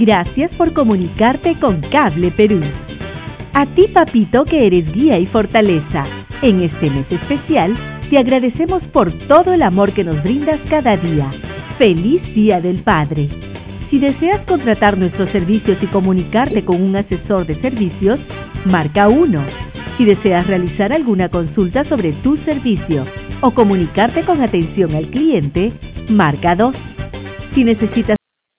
Gracias por comunicarte con Cable Perú. A ti, papito, que eres guía y fortaleza. En este mes especial, te agradecemos por todo el amor que nos brindas cada día. ¡Feliz Día del Padre! Si deseas contratar nuestros servicios y comunicarte con un asesor de servicios, marca 1. Si deseas realizar alguna consulta sobre tu servicio o comunicarte con atención al cliente, marca 2. Si necesitas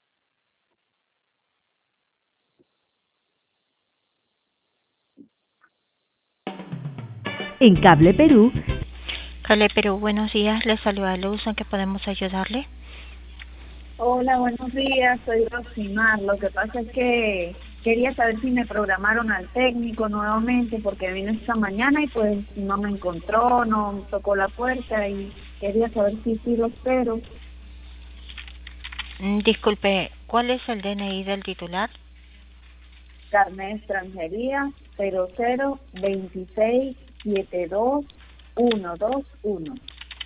en Cable Perú. Cable Perú, buenos días. Les saluda Luz. ¿En qué podemos ayudarle? Hola, buenos días. Soy Rosimar. Lo que pasa es que quería saber si me programaron al técnico nuevamente porque vino esta mañana y pues no me encontró, no tocó la puerta y quería saber si sí lo espero. Disculpe, ¿cuál es el DNI del titular? Carnet de extranjería 0026721121.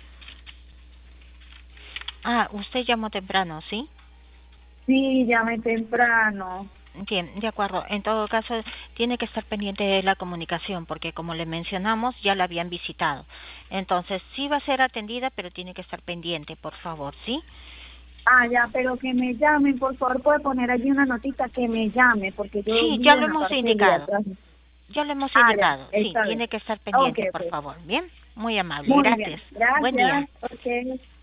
Usted llamó temprano, ¿sí? Sí, llamé temprano. Bien, de acuerdo. En todo caso, tiene que estar pendiente de la comunicación porque, como le mencionamos, ya la habían visitado. Entonces, sí va a ser atendida, pero tiene que estar pendiente, por favor, ¿sí? Ya, pero que me llamen, por favor, puede poner allí una notita que me llame, porque yo Sí, ya vivo lo en la hemos parte de indicado. atrás. Ya lo hemos Ya, indicado. Sí, está bien. tiene que estar Ok, pendiente, por pues. favor. Bien, muy amable. Muy bien. Gracias. Buen día. Gracias. Ok.